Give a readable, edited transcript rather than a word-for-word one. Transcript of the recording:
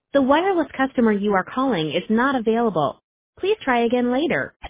The wireless customer you are calling is not available. Please try again later.